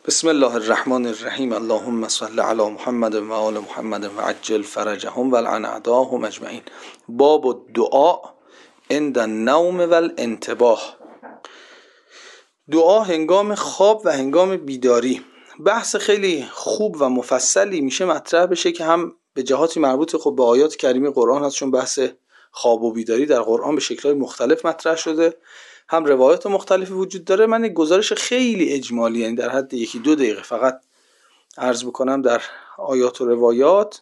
بسم الله الرحمن الرحیم. اللهم صل علی محمد و آل محمد و عجل فرجهم و لعن اعداءهم اجمعین. باب الدعاء عند النوم و الانتباه. دعا هنگام خواب و هنگام بیداری. بحث خیلی خوب و مفصلی میشه مطرح بشه که هم به جهاتی مربوط خب به آیات کریمه قرآن هست، چون بحث خواب و بیداری در قرآن به شکل‌های مختلف مطرح شده، هم روایات مختلفی وجود داره. من یک گزارش خیلی اجمالی، یعنی در حد 1-2 دقیقه فقط عرض بکنم در آیات و روایات،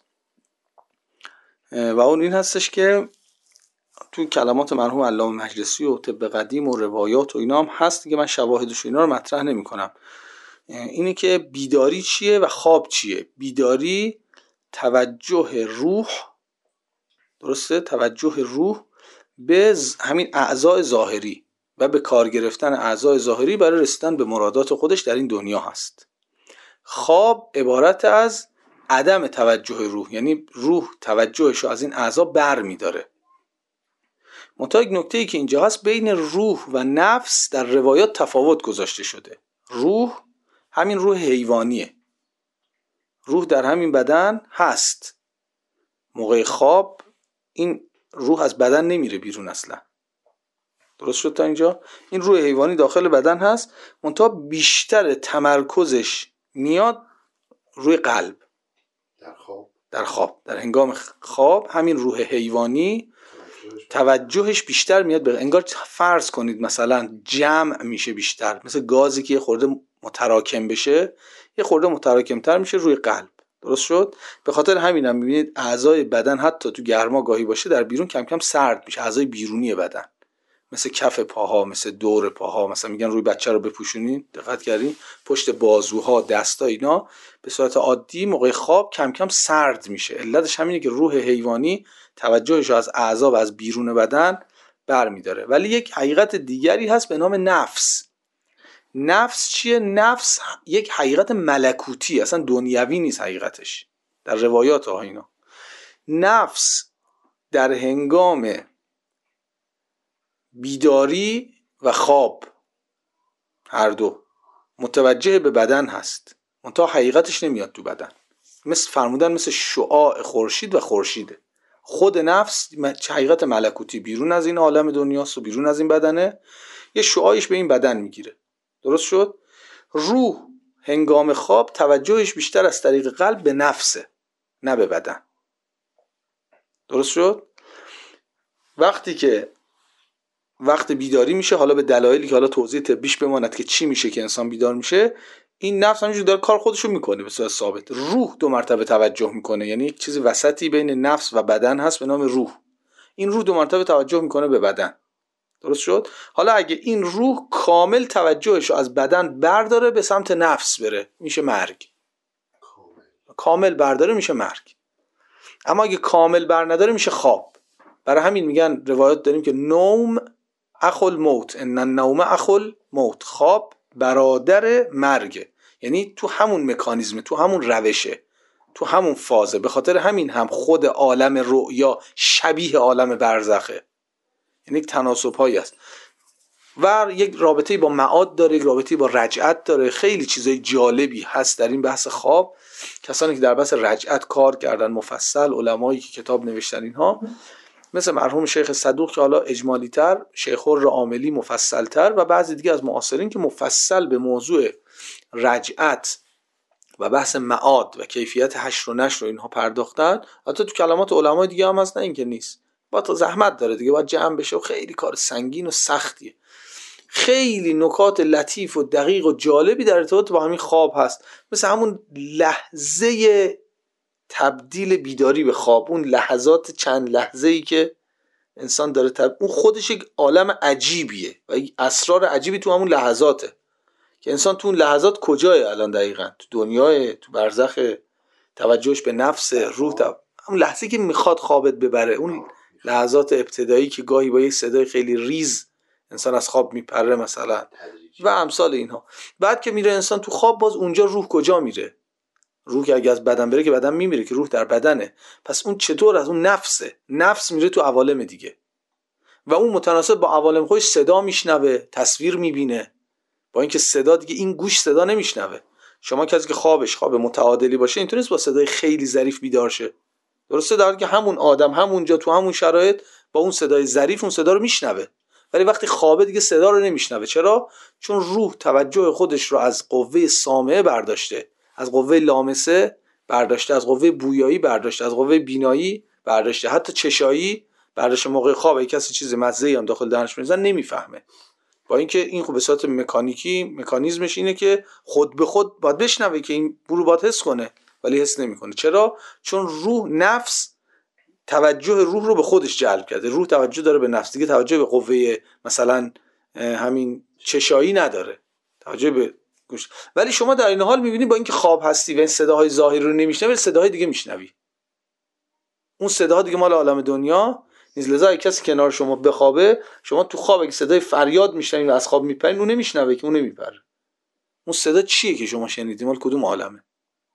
و اون این هستش که تو کلمات مرحوم علامه مجلسی و طب قدیم و روایات و اینا هم هست که من شواهدش و اینا رو مطرح نمی کنم. اینی که بیداری چیه و خواب چیه. بیداری توجه روح، درسته، توجه روح به همین اعضاء ظاهری و به کار گرفتن اعضاء ظاهری برای رسیدن به مرادات خودش در این دنیا هست. خواب عبارت از عدم توجه روح، یعنی روح توجهش رو از این اعضا بر می داره. منتها یک نکته‌ای که اینجا هست، بین روح و نفس در روایات تفاوت گذاشته شده. روح همین روح حیوانیه، روح در همین بدن هست. موقع خواب این روح از بدن نمیره بیرون اصلا. درست شد تا اینجا؟ این روح حیوانی داخل بدن هست، منتها بیشتر تمرکزش میاد روی قلب. در خواب در هنگام خواب همین روح حیوانی توجهش بیشتر میاد به، انگار فرض کنید مثلا جمع میشه بیشتر، مثل گازی که یه خورده متراکم بشه، یه خورده متراکمتر میشه روی قلب. درست شد؟ به خاطر همین هم میبینید اعضای بدن حتی تو گرما گاهی باشه در بیرون کم کم سرد میشه. اعضای بیرونی بدن مثل کف پاها، مثل دور پاها، مثلا میگن روی بچه رو بپوشونین، دقت کردین پشت بازوها، دستا، اینا به صورت عادی موقع خواب کم کم سرد میشه. علتش همینه که روح حیوانی توجهش رو از اعضا و از بیرون بدن برمیداره. ولی یک حقیقت دیگری هست به نام نفس. نفس چیه؟ نفس یک حقیقت ملکوتی، اصلا دنیوی نیست حقیقتش در روایات ها اینا. نفس در هنگام بیداری و خواب هر دو متوجه به بدن هست، منتها حقیقتش نمیاد تو بدن. مثل فرمودن مثل شعاع خورشید و خورشیده. خود نفس حقیقت ملکوتی بیرون از این عالم دنیاست و بیرون از این بدنه، یه شعاعش به این بدن میگیره. درست شد؟ روح هنگام خواب توجهش بیشتر از طریق قلب به نفسه، نه به بدن. درست شد؟ وقت بیداری میشه، حالا به دلایلی که حالا توضیح طبیش بماند که چی میشه که انسان بیدار میشه، این نفس همینجور داره کار خودشو میکنه به صورت ثابت. روح 2 مرتبه توجه میکنه، یعنی یک چیزی وسطی بین نفس و بدن هست به نام روح. این روح 2 مرتبه توجه میکنه به بدن. درست شد؟ حالا اگه این روح کامل توجهشو از بدن برداره به سمت نفس بره، میشه مرگ. کامل برداره میشه مرگ. اما اگه کامل بر نداره میشه خواب. برای همین میگن روایات داریم که نوم اخو الموت، ان النوم اخو الموت، خواب برادر مرگه. یعنی تو همون مکانیزم، تو همون روشه، تو همون فازه. به خاطر همین هم خود عالم رؤیا شبیه عالم برزخه، یعنی یک تناسب هایی است و یک رابطه‌ای با معاد داره، یک رابطه‌ای با رجعت داره. خیلی چیزای جالبی هست در این بحث خواب. کسانی که در بحث رجعت کار کردن مفصل، علمایی که کتاب نوشتن، اینها مثل مرحوم شیخ صدوق که حالا اجمالی تر، شیخ حر عاملی مفصل تر، و بعضی دیگه از معاصرین که مفصل به موضوع رجعت و بحث معاد و کیفیت حشر و نشر و اینها پرداختن. حتی تو کلمات علمای دیگه هم هست، نه اینکه نیست. با تا زحمت داره دیگه، باید جمع بشه و خیلی کار سنگین و سختیه. خیلی نکات لطیف و دقیق و جالبی در ارتباط با همین خواب هست، مثل همون لحظه تبدیل بیداری به خواب، اون لحظات چند لحظه‌ای که انسان داره اون خودش یک عالم عجیبیه و یک اسرار عجیبی تو همون لحظاته که انسان تو اون لحظات کجای الان دقیقاً، تو دنیای، تو برزخ، توجهش به نفس، روح، همون لحظه که میخواد خوابت ببره، اون لحظات ابتدایی که گاهی با یک صدای خیلی ریز انسان از خواب میپره مثلا و امثال اینها. بعد که میره انسان تو خواب، باز اونجا روح کجا میره؟ روح که اگه از بدن بره که بدن میمیره، که روح در بدنه. پس اون چطور از اون نفس میره تو عوالم دیگه و اون متناسب با عوالم خودش صدا میشنوه، تصویر میبینه. با اینکه صدا دیگه این گوش صدا نمیشنوه، شما کسی که خوابش خواب متعادلی باشه اینطوری نیست با صدای خیلی ظریف بیدار شه. درسته، در حالی که همون آدم همونجا تو همون شرایط با اون صدای ظریف اون صدا رو میشنوه، ولی وقتی خوابه دیگه صدا رو نمیشنوه. چرا؟ چون روح توجه خودش رو از قوه سامعه برداشته، از قوه لامسه برداشته، از قوه بویایی برداشته، از قوه بینایی برداشته، حتی چشایی برداشته. موقع خواب اگه کسی چیز مزه‌ای هم داخل دهنش میزنه نمیفهمه، با اینکه این خب به صورت مکانیکی مکانیزمش اینه که خود به خود باید بشنوه که این برو باید حس کنه، ولی حس نمیکنه. چرا؟ چون روح، نفس توجه روح رو به خودش جلب کرده. روح توجه داره به نفس، دیگه توجه به قوه مثلا همین چشایی نداره، توجه به گوش. ولی شما در این حال میبینی با اینکه خواب هستی و این صداهای ظاهری رو نمیشنوی، صداهای دیگه میشنوی. اون صداها دیگه مال عالم دنیا نیست. لذا اگه کسی کنار شما بخوابه، شما تو خواب اگه صدای فریاد میشنوید و از خواب میپرین، اون نمیشنوه که، اون نمیپره. اون صدا چیه که شما شنیدید؟ مال کدوم عالمه؟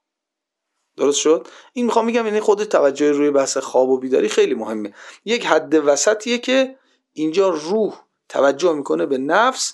درست شد؟ این میخوام میگم یعنی خود توجه روی بحث خواب و بیداری خیلی مهمه. یک حد وسطیه که اینجا روح توجه میکنه به نفس،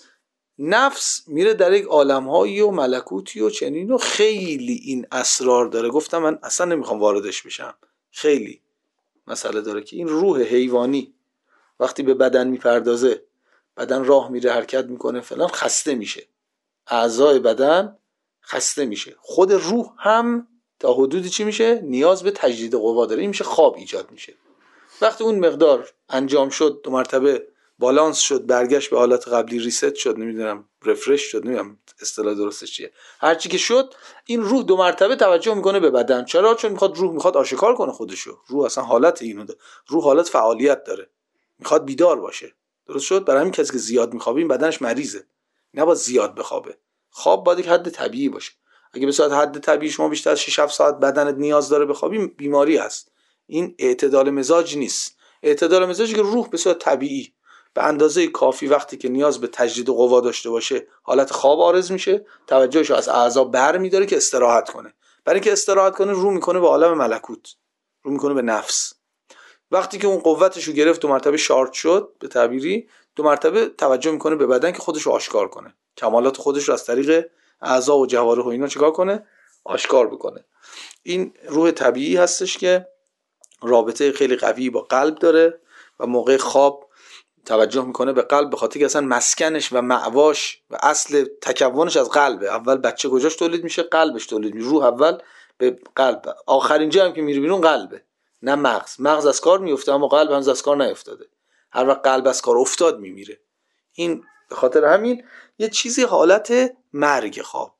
نفس میره در یک عالمهایی و ملکوتی و چنین و خیلی این اسرار داره. گفتم من اصلا نمیخوام واردش بشم، خیلی مسئله داره که این روح حیوانی وقتی به بدن میپردازه، بدن راه میره، حرکت میکنه فلان، خسته میشه، اعضای بدن خسته میشه. خود روح هم تا حدودی چی میشه؟ نیاز به تجدید قوا داره. این میشه خواب ایجاد میشه. وقتی اون مقدار انجام شد، 2 مرتبه بالانس شد، برگشت به حالت قبلی، ریست شد، نمیدونم رفرش شد، نمیدونم اصطلاح درستش چیه، هر چی که شد، این روح 2 مرتبه توجه میکنه به بدن. چرا؟ چون روح میخواد آشکار کنه خودشو. روح اصلا حالت اینو داره، روح حالت فعالیت داره، میخواد بیدار باشه. درست شد؟ برای همین کسی که زیاد میخوابه این بدنش مریضه، نباید زیاد بخوابه. خواب باید یک حد طبیعی باشه. اگه به صورت حد طبیعی شما بیشتر از 6-7 ساعت بدنت نیاز داره بخوابی، بیماری هست. این اعتدال مزاج نیست. اعتدال مزاجی که روح به صورت طبیعی به اندازه کافی وقتی که نیاز به تجدید قوا داشته باشه، حالت خواب عارض میشه، توجهش رو از اعضا برمی‌داره که استراحت کنه. برای اینکه استراحت کنه، رو میکنه به عالم ملکوت، رو میکنه به نفس. وقتی که اون قوتش رو گرفت، 2 مرتبه شارژ شد به تعبیری، 2 مرتبه توجه میکنه به بدن که خودش رو آشکار کنه، کمالات خودش رو از طریق اعضا و جوارح و اینا چیکار کنه؟ آشکار بکنه. این روح طبیعی هستش که رابطه خیلی قوی با قلب داره و موقع خواب توجه میکنه به قلب، به خاطر که اصلا مسکنش و مأواش و اصل تکونش از قلبه. اول بچه کجاش تولید میشه؟ قلبش تولید میشه. روح اول به قلب، آخرین جا هم که میره بیرون قلبه، نه مغز. مغز از کار میفته اما قلب هنوز از کار نیفتاده. هر وقت قلب از کار افتاد میمیره. این به خاطر همین یه چیزی حالت مرگ خواب،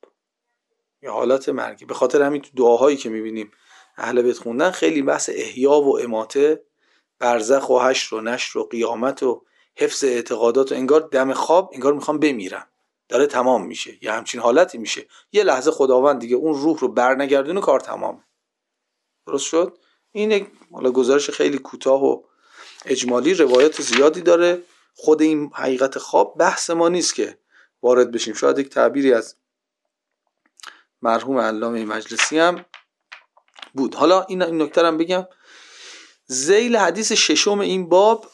یا حالت مرگ. به خاطر همین تو دعاهایی که میبینیم اهل بیت خوندن خیلی بحث احیا و اماته، برزخ و حشر و نشر و قیامت و حفظ اعتقادات و انگار دم خواب انگار میخوام بمیرم، داره تمام میشه، یه همچین حالتی میشه. یه لحظه خداوند دیگه اون روح رو برنگردونه، کار تمامه. درست شد؟ این یک حالا گزارش خیلی کوتاه و اجمالی، روایت زیادی داره. خود این حقیقت خواب بحث ما نیست که وارد بشیم. شاید یک تعبیری از مرحوم علامه مجلسی هم بود. حالا این نکته هم بگم، ذیل حدیث ششم این باب،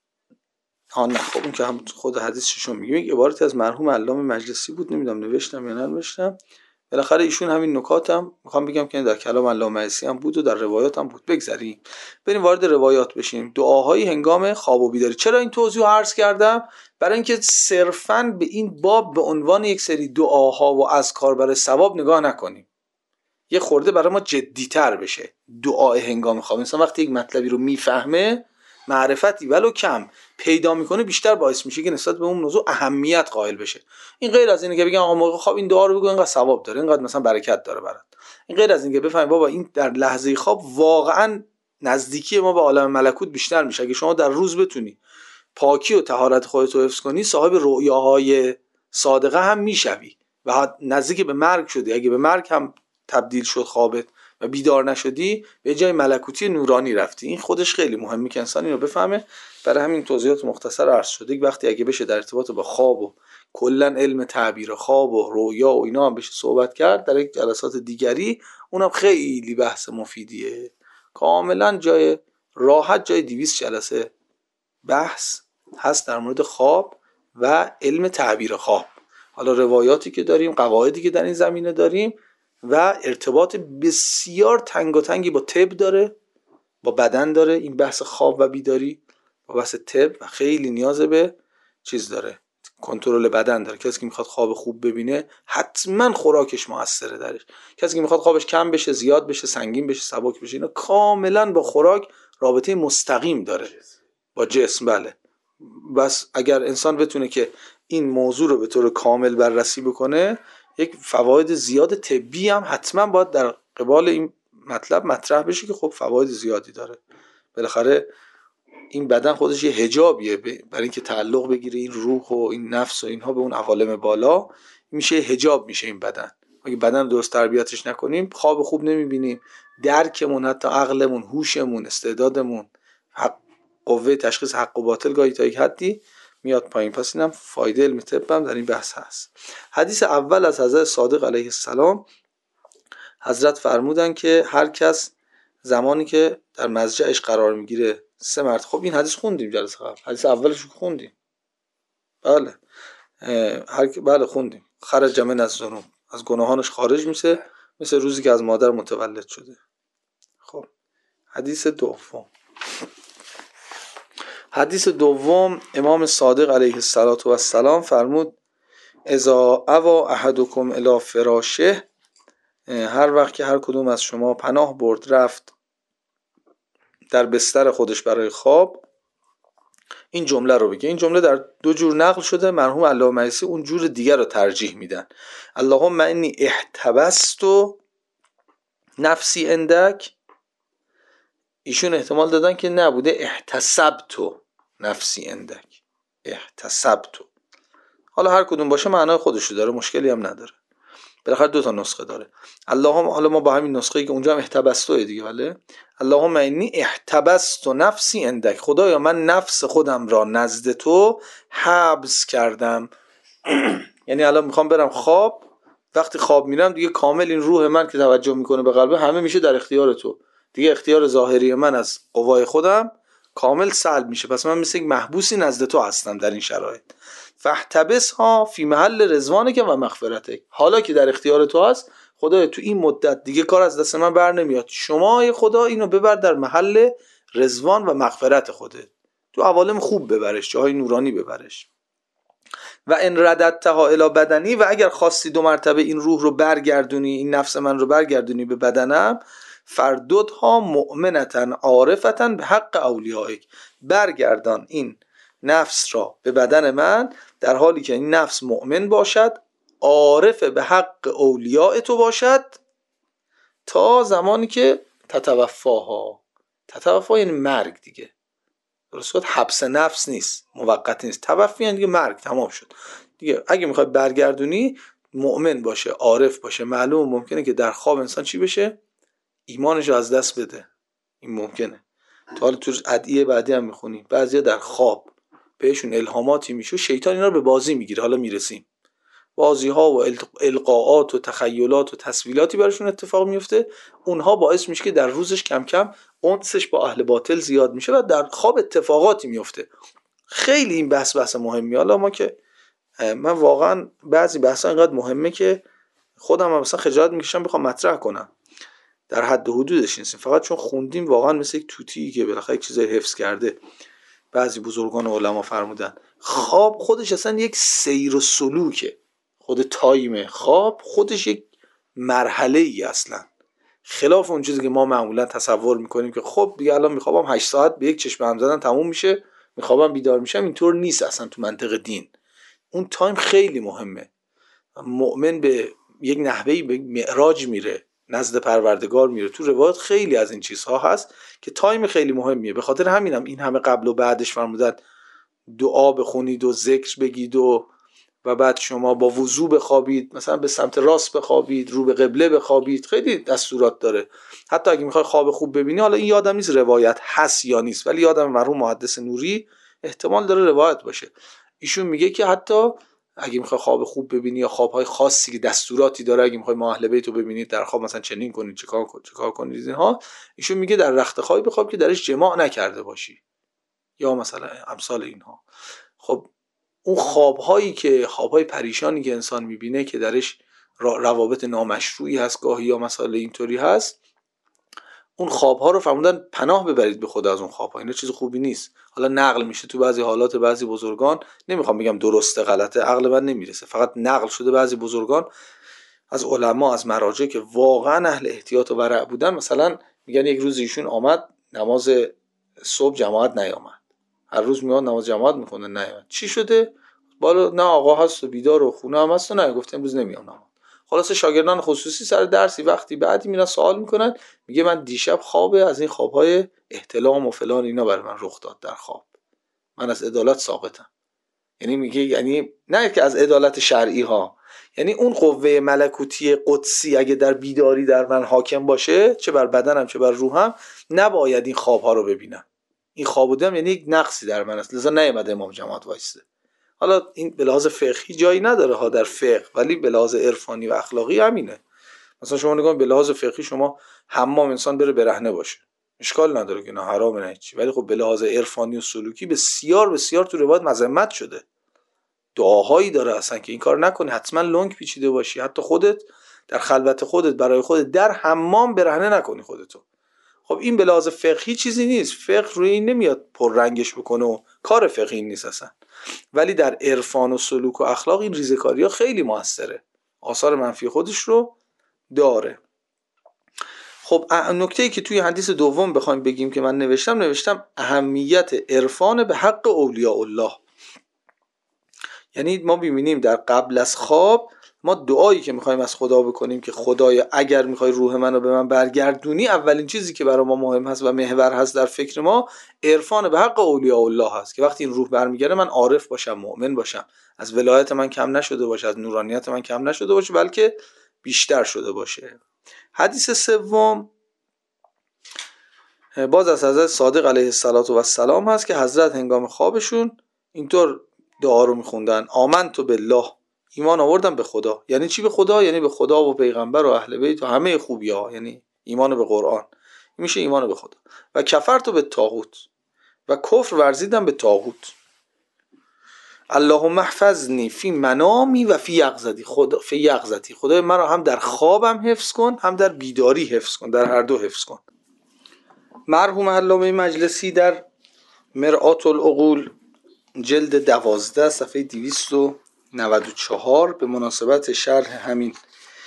نه خب اون که هم خود حدیث ششم میگه، یک عبارتی از مرحوم علامه مجلسی بود، نمیدونم نوشتم یا ننوشتم. بالاخره ایشون همین نکاتم میخوام بگم که در کلام علامه مجلسی هم بود و در روایات هم بود. بگذریم بریم وارد روایات بشیم. دعاهای هنگام خواب و بیداری. چرا این توضیح رو عرض کردم؟ برای اینکه صرفاً به این باب به عنوان یک سری دعاها و اذکار برای ثواب نگاه نکنیم. یه خورده برای ما جدی‌تر بشه دعای هنگام خواب. مثلا وقتی یک مطلبی رو میفهمه، معرفتی ولو کم پیدا میکنه، بیشتر باعث میشه که نسبت به اون موضوع اهمیت قائل بشه. این غیر از اینه که بگن آقا موقع خواب این دعا رو بگو اینقدر ثواب داره، اینقدر مثلا برکت داره برات. این غیر از اینه که بفهمید بابا این در لحظه خواب واقعا نزدیکی ما به عالم ملکوت بیشتر میشه. اگه شما در روز بتونی پاکی و طهارت خودت رو حفظ کنی، صاحب رؤیاهای صادقه هم میشوی و نزدیک به مرگ شدی. اگه به مرگ هم تبدیل شد خوابت و بیدار نشدی، به جای ملکوتی نورانی رفتی. این خودش خیلی مهمه که انسان اینو بفهمه. برای همین توضیحات مختصر عرض شده. وقتی اگه بشه در ارتباط با خواب و کلا علم تعبیر خواب و رؤیا و اینا هم بشه صحبت کرد در یک جلسات دیگری، اونم خیلی بحث مفیدیه. کاملا جای راحت جای 200 جلسه بحث هست در مورد خواب و علم تعبیر خواب. حالا روایاتی که داریم، قواعدی که در این زمینه داریم، و ارتباط بسیار تنگاتنگی با طب داره، با بدن داره. این بحث خواب و بیداری با بحث طب و خیلی نیاز به چیز داره، کنترل بدن داره. کسی که میخواد خواب خوب ببینه حتما خوراکش موثره درش. کسی که میخواد خوابش کم بشه، زیاد بشه، سنگین بشه، سبک بشه، اینا کاملا با خوراک رابطه مستقیم داره با جسم. بله، بس اگر انسان بتونه که این موضوع رو به طور کامل بررسی بکنه، یک فواید زیاد طبی هم حتما باید در قبال این مطلب مطرح بشه که خب فواید زیادی داره. بالاخره این بدن خودش یه حجابیه برای اینکه تعلق بگیره این روح و این نفس و اینها به اون عوالم بالا، میشه حجاب میشه این بدن. اگه بدن درست تربیتش نکنیم خواب خوب نمیبینیم، درکمون، حتی عقلمون، هوشمون، استعدادمون، قوه تشخیص حق و باطل گاهی تا یک حدی میاد پایین. پس اینم فایده علم طب هم در این بحث هست. حدیث اول از حضرت صادق علیه السلام، حضرت فرمودن که هر کس زمانی که در مضجعش قرار میگیره 3 مرتبه، خب این حدیث خوندیم جلسه قبل، حدیث اولش رو خوندیم. بله بله خوندیم. خرج من از ذنوب، از گناهانش خارج میشه مثل روزی که از مادر متولد شده. خب حدیث دوم امام صادق علیه السلام فرمود اذا اوا احدکم الی فراشه، هر وقت که هر کدوم از شما پناه برد رفت در بستر خودش برای خواب، این جمله رو بگه. این جمله در 2 جور نقل شده، مرحوم علامه مجلسی اون جور دیگر رو ترجیح میدن. اللهم انی احتبست نفسی عندک، ایشون احتمال دادن که نبوده احتسبت نفسی عندک، احتسبت. حالا هر کدوم باشه معنای خودش رو داره، مشکلی هم نداره. بالاخره 2 تا نسخه داره. اللهم، حالا ما با همین نسخه‌ای که اونجا هم احتبستوه دیگه، ولی اللهم انی احتبست نفسی عندک، خدایا من نفس خودم را نزد تو حبس کردم. یعنی الان میخوام برم خواب، وقتی خواب میرم دیگه کامل این روح من که توجه میکنه به قلبه همه میشه در اختیار تو، دیگه اختیار ظاهری من از قوای خودم کامل سلب میشه. پس من مثل یک محبوسی نزد تو هستم در این شرایط. فاحتبسها فی محل رضوانک و مغفرتک، حالا که در اختیار تو هست خدایا تو این مدت دیگه کار از دست من بر نمیاد، شما خدا اینو ببر در محل رضوان و مغفرت خودت، تو عوالم خوب ببرش، جاهای نورانی ببرش. و ان رددتها الی بدنی، و اگر خواستی 2 مرتبه این روح رو برگردونی، این نفس من رو برگردونی به بدنم، فرددها مؤمنتن عارفتن به حق اولیائک، برگردان این نفس را به بدن من در حالی که این نفس مؤمن باشد، عارف به حق اولیاء تو باشد، تا زمانی که تتوفاها، تتوفا یعنی مرگ دیگه، درست؟ حبس نفس نیست، موقتی نیست، توفی یعنی دیگه مرگ، تمام شد دیگه. اگه میخوای برگردونی مؤمن باشه، عارف باشه. معلوم ممکنه که در خواب انسان چی بشه؟ ایمانش رو از دست بده، این ممکنه. تا حالا تو ادعیه بعدی هم میخونیم بعضیا در خواب بهشون الهاماتی میشه، شیطان اینا رو به بازی میگیره. حالا میرسیم بازی ها و القاءات و تخیلات و تصویلاتی براشون اتفاق میفته، اونها باعث میشه که در روزش کم کم انسش با اهل باطل زیاد میشه و در خواب اتفاقاتی میفته. خیلی این بحث مهمی. حالا ما که من واقعا بعضی بحثا اینقدر مهمه که خودم هم مثلا خجالت میکشم بخوام مطرح کنم، در حد و حدودش نیستیم، فقط چون خوندیم واقعا مثل یک توتی که بالاخره یک چیزای حفظ کرده. بعضی بزرگان علما فرمودن خواب خودش اصلا یک سیر و سلوکه، خود تایم خواب خودش یک مرحله ای اصلا، خلاف اون چیزی که ما معمولا تصور میکنیم که خب دیگه الان میخوابم 8 ساعت به یک چشم هم زدن تموم میشه، میخوابم بیدار میشم. اینطور نیست اصلا تو منطق دین. اون تایم خیلی مهمه. مؤمن به یک نحوهی به معراج میره، نزد پروردگار میره. تو روایات خیلی از این چیزها هست که تایم خیلی مهمیه. به خاطر همینم این همه قبل و بعدش فرمودن دعا بخونید و ذکر بگید و بعد شما با وضو بخوابید، مثلا به سمت راست بخوابید، رو به قبله بخوابید. خیلی دستورات داره. حتی اگه میخوای خواب خوب ببینی، حالا این یادم نیست روایت هست یا نیست، ولی یادم مرحوم محدث نوری احتمال داره روایت باشه، ایشون میگه که حتی اگه میخوای خواب خوب ببینی یا خوابهای خاصی که دستوراتی داره، اگه میخوای اهل بیت رو ببینید در خواب مثلا چنین کنید، چیکار کنید اینها، ایشون میگه در رخت خوابی بخواب که درش جماع نکرده باشی یا مثلا امثال اینها. خب اون خوابهایی که خوابهای پریشانی که انسان میبینه که درش روابط نامشروعی هست گاهی یا مسائل اینطوری هست، اون خوابها رو فرمودن پناه ببرید به خدا از اون خوابها. اینا چیز خوبی نیست. حالا نقل میشه تو بعضی حالات بعضی بزرگان، نمیخوام بگم درسته غلطه، عقل من نمیرسه، فقط نقل شده بعضی بزرگان از علما از مراجع که واقعا اهل احتیاط و ورع بودن، مثلا میگن یک روز ایشون آمد نماز صبح جماعت نیامد، هر روز میاد نماز جماعت میخونه نیامد. چی شده؟ بالا نه آقا هست و بیدار و خونه هم هست و نه گفته امروز نمیام نماز. خلاصه شاگردان خصوصی سر درسی وقتی بعدی میرن سوال میکنن، میگه من دیشب خوابه از این خوابهای احتلام و فلان اینا برای من رخ داد در خواب، من از عدالت ساقطم. یعنی میگه، یعنی نه که از عدالت شرعی ها، یعنی اون قوه ملکوتی قدسی اگه در بیداری در من حاکم باشه، چه بر بدنم چه بر روحم، نباید این خواب ها رو ببینم. این خواب بودم یعنی یک نقصی در من است، لذا نیامد امام جماعت وایسته. حالا این به لحاظ فقهی جایی نداره ها در فقه، ولی به لحاظ عرفانی و اخلاقی همینه. مثلا شما نگاه به لحاظ فقهی شما حمام انسان بره برهنه باشه اشکال نداره که نه حرام نه چی، ولی خب به لحاظ عرفانی و سلوکی بسیار بسیار تو روایت مذمت شده. دعاهایی داره اصلا که این کار نکنی، حتما لنگ پیچیده باشی، حتی خودت در خلوت خودت برای خودت در حمام برهنه نکنی خودتو. خب این به لحاظ فقهی چیزی نیست، فقه روی این نمیاد پر رنگش بکنه و کار فقهی نیست اصلا، ولی در عرفان و سلوک و اخلاق این ریزه‌کاری‌ها خیلی موثره، آثار منفی خودش رو داره. خب نکته‌ای که توی حدیث دوم بخوایم بگیم که من نوشتم اهمیت عرفان به حق اولیاء الله. یعنی ما ببینیم در قبل از خواب ما دعایی که میخوایم از خدا بکنیم که خدای اگر میخوای روح منو به من برگردونی، اولین چیزی که برای ما مهم هست و محور هست در فکر ما عرفان به حق اولیاء الله هست، که وقتی این روح برمیگرده من عارف باشم، مؤمن باشم، از ولایت من کم نشده باشه، از نورانیت من کم نشده باشه، بلکه بیشتر شده باشه. حدیث سوم باز از حضرت صادق علیه السلام هست که حضرت هنگام خوابشون اینطور دعا رو میخوندن: آمنت بالله، ایمان آوردم به خدا. یعنی چی به خدا؟ یعنی به خدا و پیغمبر و اهل بیت و همه خوبی ها، یعنی ایمان به قرآن میشه ایمان به خدا. و کفرت به طاغوت، و کفر ورزیدم به طاغوت. اللهم احفظنی فی منامی و فی یقظتی، خدای من رو هم در خوابم حفظ کن هم در بیداری حفظ کن، در هر دو حفظ کن. مرحوم علامه مجلسی در مرآت العقول جلد 12 صفحه 294 به مناسبت شرح همین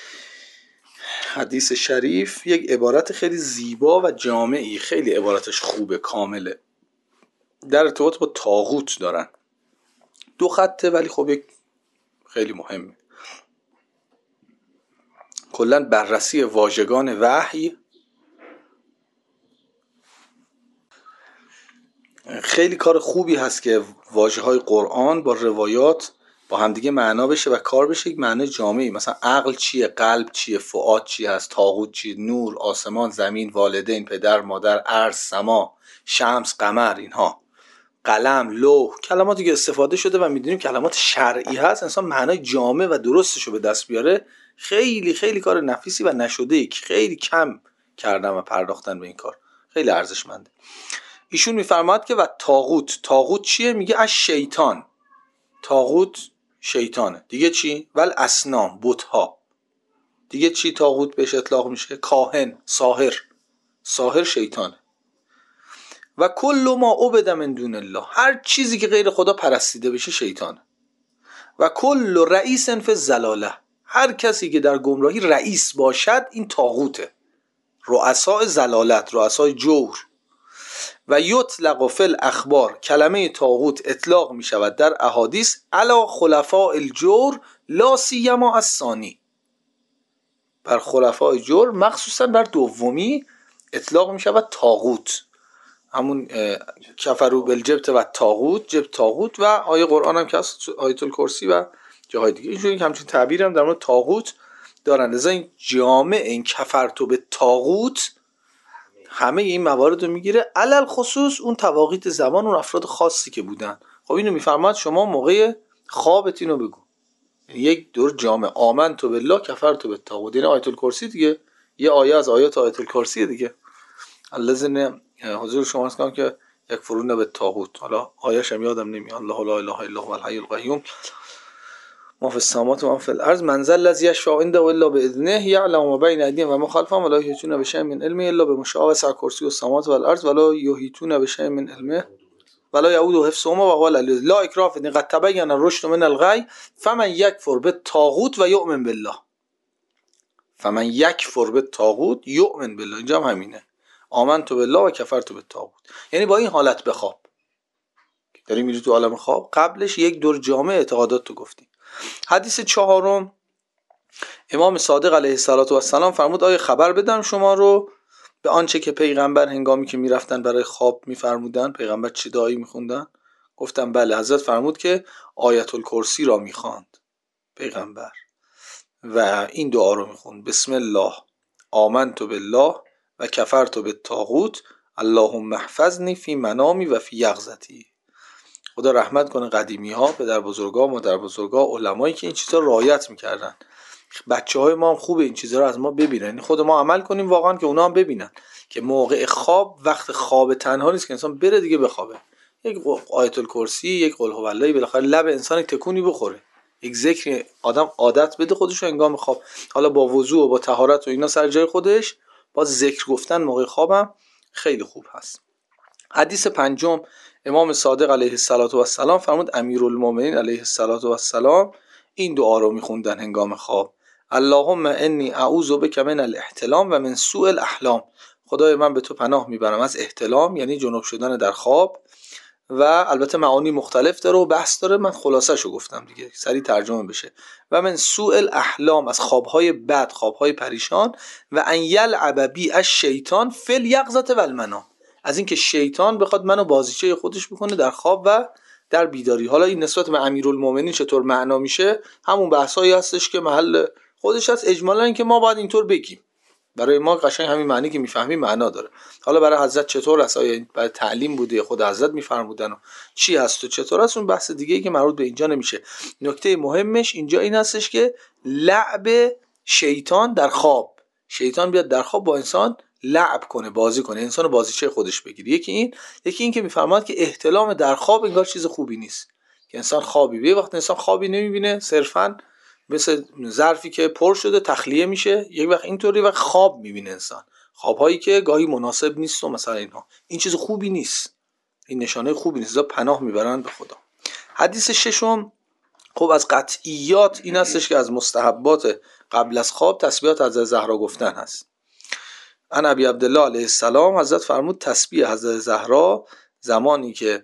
حدیث شریف یک عبارت خیلی زیبا و جامعی، خیلی عبارتش خوبه، کامله، در ارتباط با طاغوت دارن. 2 خطه ولی خب یک خیلی مهمه. کلا بررسی واژگان وحی خیلی کار خوبی هست که واژه‌های قرآن با روایات با همدیگه معنا بشه و کار بشه یک معنی جامعی. مثلا عقل چیه، قلب چیه، فؤاد چیه هست، طاغوت چیه، نور، آسمان، زمین، والدین، پدر، مادر، ارض، سما، شمس، قمر، اینها، قلم، لوح، کلماتی که استفاده شده و میدونیم کلمات شرعی هست، انسان معنای جامع و درستشو به دست بیاره. خیلی خیلی کار نفیسی و نشده‌ای که خیلی کم کردن و پرداختن به این کار، خیلی ارزشمنده. ایشون میفرماد که و طاغوت چیه؟ میگه از شیطان، طاغوت شیطانه. دیگه چی؟ ول اصنام، بت‌ها. دیگه چی طاغوت بهش اطلاق میشه؟ کاهن، ساحر شیطانه. و کل ما عبد من دون الله، هر چیزی که غیر خدا پرستیده بشه شیطانه. و کل رئیس فی الضلاله، هر کسی که در گمراهی رئیس باشد این طاغوته. رؤساء ضلالت، رؤساء جور. و یطلق فی الاخبار، کلمه طاغوت اطلاق می شود در احادیث علی خلفاء الجور لا سیما الثانی، بر خلفاء جور مخصوصا بر دومی اطلاق می شود طاغوت، همون کفروا بالجبت و طاغوت، جبت طاغوت، و آیه قرآن هم که هست آیت الکرسی و جاهای دیگه اینجوری همچین تعبیر هم در مورد طاغوت دارن. لذا این جامع این کفرتو به طاغوت همه این موارد رو میگیره، علل خصوص اون تواقیت زمان، اون افراد خاصی که بودن. خب اینو میفرماد شما موقع خوابت اینو بگو، یک دور جامع آمنت بالله کفرت بالطاغوت، یعنی آیت الکرسی دیگه، یه آیه از آیات آیت الکرسی دیگه. الذین حضور شما هست که یکفرون بالطاغوت، حالا آیه‌ش هم یادم نمیاد، الله لا اله الا هو الحی القیوم. ما فی السماوات و ما فی الارض من ذا الذی یشفع عنده الا باذنه یعلم ما بین ایدیهم و ما خلفهم ولا یحیطون بشیء من علمه الا بما وسع کرسی السماوات و الارض ولا یحیطون بشیء من علمه ولا یعوده حفظهما و هو العلی لا اکراه فی الدین قد تبین الرشد من الغی فمن یکفر بالطاغوت و یؤمن بالله. فمن یکفر بالطاغوت یؤمن بالله، اینجا هم همینه، آمنت بالله و کفرت بالطاغوت. یعنی با این حالت بخواب، داری میری تو عالم خواب، قبلش یک دور جامع اعتقادات تو گفتی. حدیث چهارم، امام صادق علیه السلام فرمود آیا خبر بدم شما رو به آنچه که پیغمبر هنگامی که میرفتن برای خواب میفرمودن؟ پیغمبر چه دعایی میخوندن؟ گفتم بله. حضرت فرمود که آیت الکرسی را میخواند پیغمبر و این دعا رو میخوند: بسم الله آمنت بالله و کفرت بالطاغوت اللهم احفظنی فی منامی و فی یقظتی. خدا رحمت کنه قدیمی ها، پدر بزرگا، مادر بزرگا، علمایی که این چیزا رعایت میکردن. بچه‌های ما هم خوبه این چیزا رو از ما ببینن، خود ما عمل کنیم واقعا که اونا هم ببینن که موقع خواب وقت خواب تنها نیست که انسان بره دیگه بخوابه. یک آیت الکرسی، یک قل هو الله، بالاخره لب انسان تکونی بخوره، یک ذکر آدم عادت بده خودش رو هنگام خواب، حالا با وضو و با طهارت و اینا سر جای خودش، با ذکر گفتن موقع خوابم خیلی خوب هست. حدیث پنجم، امام صادق علیه السلام فرمود امیرالمومنین علیه السلام این دعا رو میخوندن هنگام خواب: اللهم انی اعوذ بک من الاحتلام و من سوء الاحلام. خدای من به تو پناه میبرم از احتلام، یعنی جنوب شدن در خواب، و البته معانی مختلف داره و بحث داره، من خلاصه‌شو گفتم دیگه سریع ترجمه بشه. و من سوء الاحلام، از خوابهای بد، خوابهای پریشان. و ان یلعب بی الشیطان فی الیقظة و المنام، از اینکه شیطان بخواد منو بازیچه خودش بکنه در خواب و در بیداری. حالا این نسبت به امیرالمومنین چطور معنا میشه، همون بحثایی هستش که محل خودش هست. اجمالا این که ما باید اینطور بگیم، برای ما قشنگ همین معنی که میفهمیم معنا داره. حالا برای حضرت چطور است، آیا برای تعلیم بوده، خود حضرت میفرمودن و چی هست و چطور است، اون بحث دیگه ای که مربوط به اینجا نمیشه. نکته مهمش اینجا این هستش که لعب شیطان در خواب، شیطان بیاد در خواب با انسان لعب کنه، بازی کنه، انسانو بازیچه خودش بگیره. یکی این که میفرماد که احتلام در خواب انگار چیز خوبی نیست، که انسان خوابی بیه. وقتی انسان خوابی نمیبینه، صرفاً مثل ظرفی که پر شده تخلیه میشه، یک وقت اینطوری، وقت خواب میبینه انسان، خوابهایی که گاهی مناسب نیست و مثلا اینها، این چیز خوبی نیست، این نشانه خوبی نیست، پناه میبرن به خدا. حدیث ششم، خب از قطعیات این هستش که از مستحبات قبل از خواب تسبیحات حضرت زهرا گفتن هست. ان ابی عبدالله علیه السلام، حضرت فرمود تسبیح حضرت زهرا زمانی که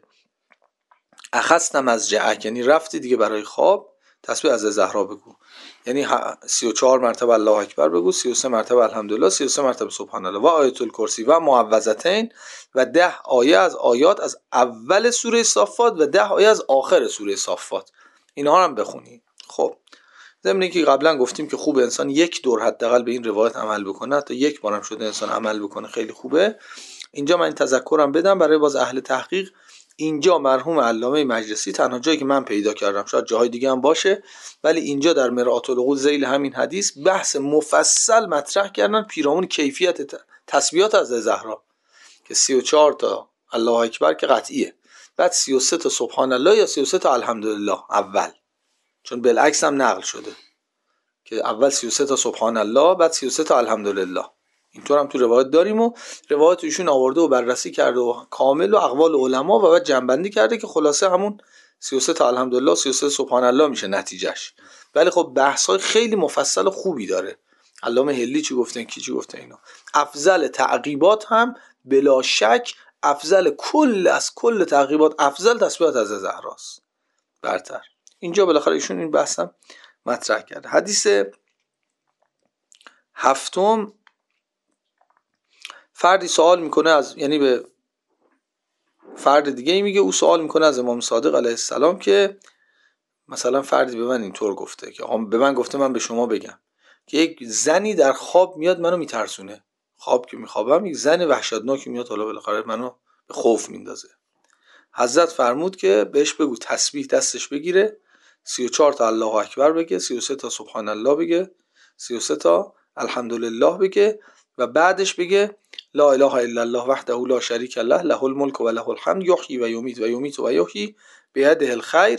اخذتم از جعک، یعنی رفتی دیگه برای خواب، تسبیح حضرت زهرا بگو، یعنی 34 مرتبه الله اکبر بگو، 33 مرتبه الحمدلله، 33 مرتبه سبحان الله و آیت الکرسی و معوذتین و 10 آیه از آیات از اول سوره صافات و 10 آیه از آخر سوره صافات، اینها هم بخونی. خب ضمن که قبلا گفتیم که خوب انسان یک دور حداقل به این روایت عمل بکنه، تا یک بارم شده انسان عمل بکنه خیلی خوبه. اینجا من این تذکرم بدم برای باز اهل تحقیق، اینجا مرحوم علامه مجلسی تنها جایی که من پیدا کردم، شاید جاهای دیگه هم باشه، ولی اینجا در مرآت العقول ذیل همین حدیث بحث مفصل مطرح کردن پیرامون کیفیت تسبیحات از زهرا، که 34 تا الله اکبر که قطعیه، بعد 33 تا سبحان الله یا 33 تا الحمدلله اول، چون بالعکس هم نقل شده که اول 33 تا سبحان الله بعد 33 تا الحمدلله، اینطور هم تو روایت داریم و روایت ایشون آورده و بررسی کرده و کامل و اقوال علما و بعد جنبندی کرده که خلاصه همون 33 تا الحمدلله 33 سبحان الله میشه نتیجهش. ولی خب بحث‌های خیلی مفصل و خوبی داره، علامه هلی چی گفتن کی چی گفته، اینا افضل تعقیبات هم بلا شک افضل کل تعقیبات افضل تسبیحات از زهراست برتر. اینجا بالاخره ایشون این بحثم مطرح کرده. حدیث هفتم، فردی سوال میکنه از، یعنی به فرد دیگه میگه، او سوال میکنه از امام صادق علیه السلام که مثلا فردی به من اینطور گفته که به من گفته من به شما بگم که یک زنی در خواب میاد منو میترسونه، خواب که میخوابم یک زن وحشتناکی میاد، حالا بالاخره منو به خوف میندازه. حضرت فرمود که بهش بگو تسبیح دستش بگیره، 34 تا الله اکبر بگه، 33 تا سبحان الله بگه، 33 تا الحمدلله بگه و بعدش بگه لا اله الا الله وحده لا شریک له له الملک و له الحمد یحیی و یمیت و یمیت و یحیی بیده الخیر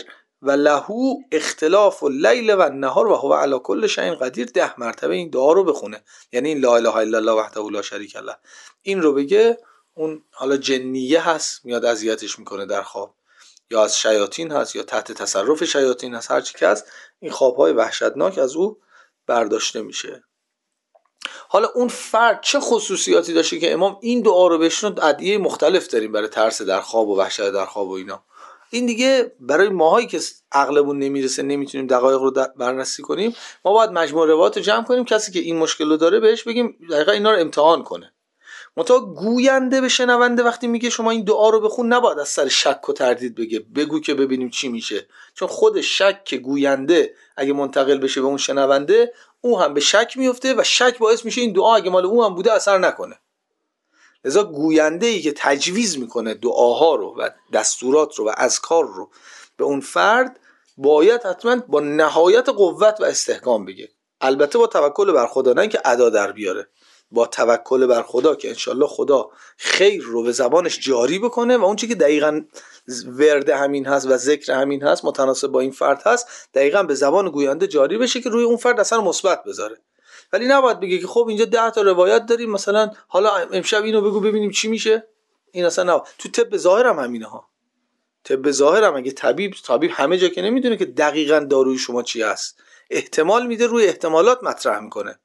و لهو اختلاف اللیل و النهار و هو علی کل شیء قدیر 10 مرتبه این دعا رو بخونه. یعنی این لا اله الا الله وحده لا شریک له این رو بگه، اون حالا جنیه هست میاد اذیتش میکنه در خواب، یا از شیاطین هست یا تحت تصرف شیاطین هست، هر چی که هست، این خوابهای وحشتناک از او برداشته میشه. حالا اون فرد چه خصوصیاتی داشته که امام این دعا رو بشنود؟ ادعیه مختلف داریم برای ترس در خواب و وحشت در خواب و اینا. این دیگه برای ماهایی که عقلمون نمیرسه، نمیتونیم دقایق رو بررسی کنیم، ما باید مجموع روایات رو جمع کنیم، کسی که این مشکل رو داره بهش بگیم دقیقاً اینا رو امتحان کنه. منتها گوینده به شنونده وقتی میگه شما این دعا رو بخون، نباید از سر شک و تردید بگه بگو که ببینیم چی میشه، چون خود شک گوینده اگه منتقل بشه به اون شنونده، او هم به شک میفته و شک باعث میشه این دعا اگه مال او هم بوده اثر نکنه. لذا گوینده ای که تجویز میکنه دعاها رو و دستورات رو و اذکار رو به اون فرد، باید حتما با نهایت قوت و استحکام بگه، البته با توکل بر خدا، نه اینکه ادا در بیاره، با توکل بر خدا که انشالله خدا خیر رو به زبانش جاری بکنه و اون چیزی که دقیقاً ورد همین هست و ذکر همین هست متناسب با این فرد هست دقیقاً به زبان گوینده جاری بشه که روی اون فرد اثر مثبت بذاره. ولی نباید بگه که خب اینجا 10 تا روایت داریم مثلا حالا امشب اینو بگو ببینیم چی میشه. این اصلا نه. تو طب ظاهر هم همینه ها. طب ظاهر هم اگه طبیب همه جا که نمیدونه که دقیقاً داروی شما چی هست، احتمال میده، روی احتمالات مطرح میکنه.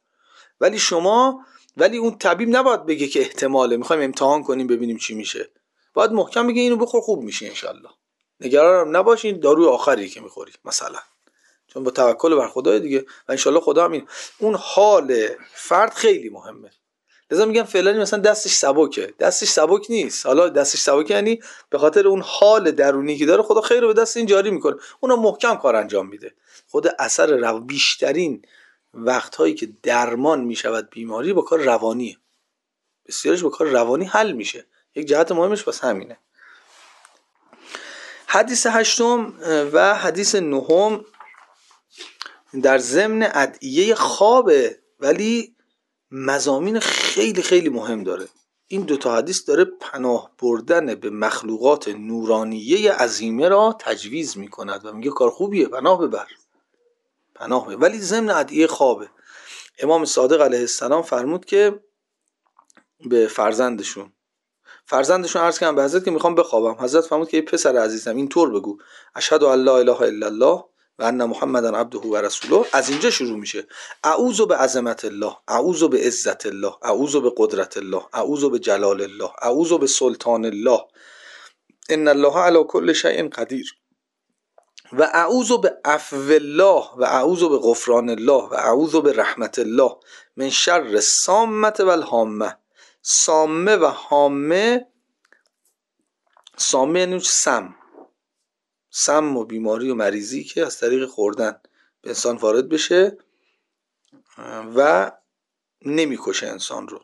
ولی اون طبیب نباید بگه که احتماله، میخوایم امتحان کنیم ببینیم چی میشه. باید محکم بگه اینو بخور خوب میشه انشالله، نگرانم نباشین، داروی آخری که میخوری مثلا، چون با توکل بر خدای دیگه و انشالله خدا همین. اون حال فرد خیلی مهمه. لذا میگم فعلا مثلا دستش سبک نیست. حالا دستش سبک یعنی به خاطر اون حال درونی که داره خدا خیر رو به دست این جاری میکنه، اونو محکم کار انجام میده. خود اثر بیشترین وقتهایی که درمان میشود بیماری با کار روانیه، بسیارش با کار روانی حل میشه. یک جهت مهمش پس همینه. حدیث 8 و حدیث 9 در ضمن ادعیه خوابه، ولی مضامین خیلی خیلی مهم داره. این 2 تا حدیث داره پناه بردن به مخلوقات نورانیه عظیمه را تجویز میکند و میگه کار خوبیه، پناه ببر. ولی ضمن ادعیه خوابه. امام صادق علیه السلام فرمود که به فرزندشون عرض کردن به حضرت که میخوام بخوابم. حضرت فرمود که ای پسر عزیزم اینطور بگو اشهد ان لا اله الا الله و ان محمدن عبده و رسوله. از اینجا شروع میشه. اعوذ بعظمت الله، اعوذ بعزت الله، اعوذ بقدرت الله، اعوذ بجلال الله، اعوذ بسلطان الله، ان الله علی کل شیء قدیر، و اعوذ بعفو الله و اعوذ بغفران الله و اعوذ برحمت الله من شر الصامه و الهامه. صامه و هامه، صامه یعنی سم و بیماری و مریضی که از طریق خوردن به انسان وارد بشه و نمیکشه انسان رو،